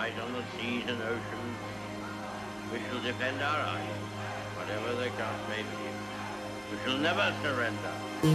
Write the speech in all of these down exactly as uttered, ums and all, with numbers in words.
fight on the seas and oceans. We shall defend our island, whatever the cost may be. We shall never surrender.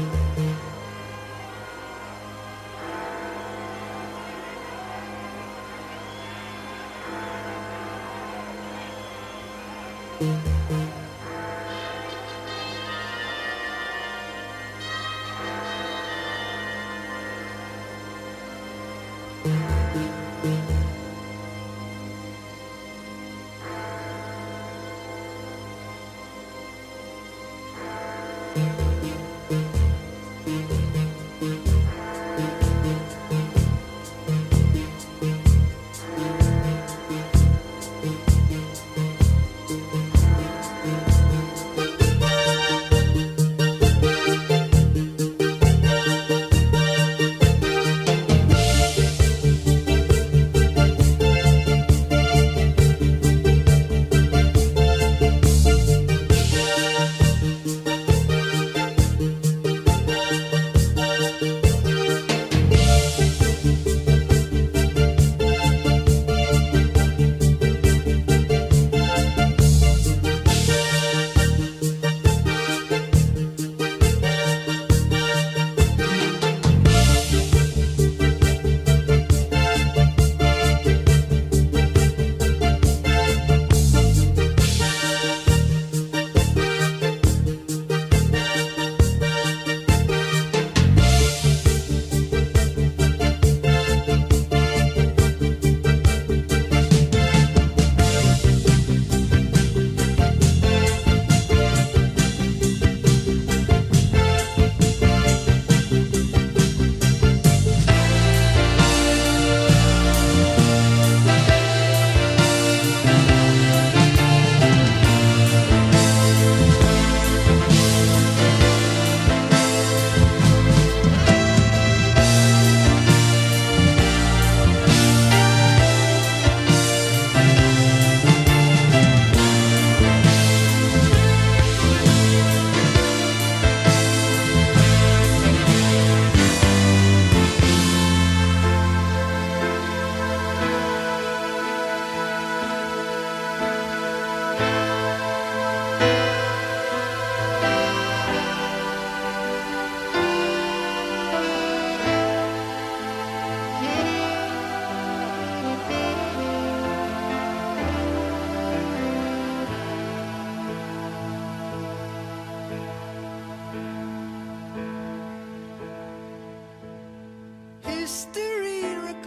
History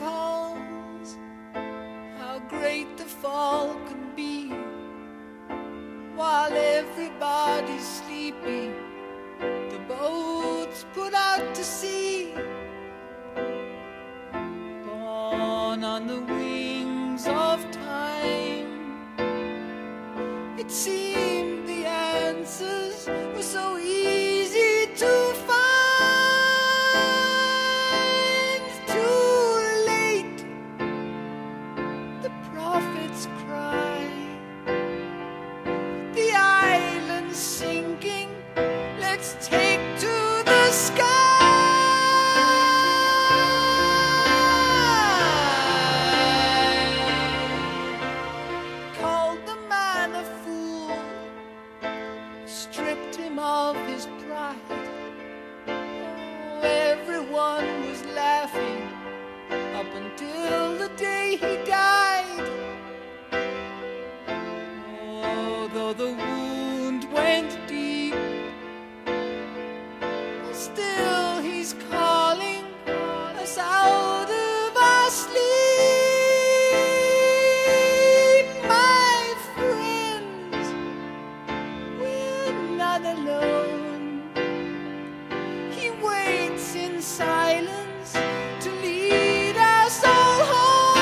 recalls how great the fall can be. While everybody's sleeping, the boats put out to sea. Born on the wings of time, it seemed the answers were so easy to find. Prophets cry, the island's sinking, let's take to the sky. Called the man a fool, stripped him of his pride. Oh, everyone was laughing up until the day he died. Though the wound went deep, still he's calling us out of our sleep. My friends, we're not alone. He waits in silence to lead us all home.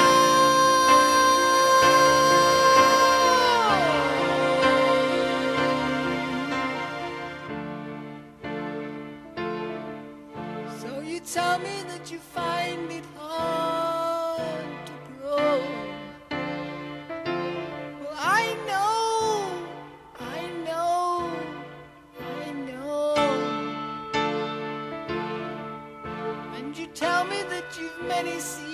Tell me that you find it hard to grow. Well, I know, I know, I know. And you tell me that you've many seasons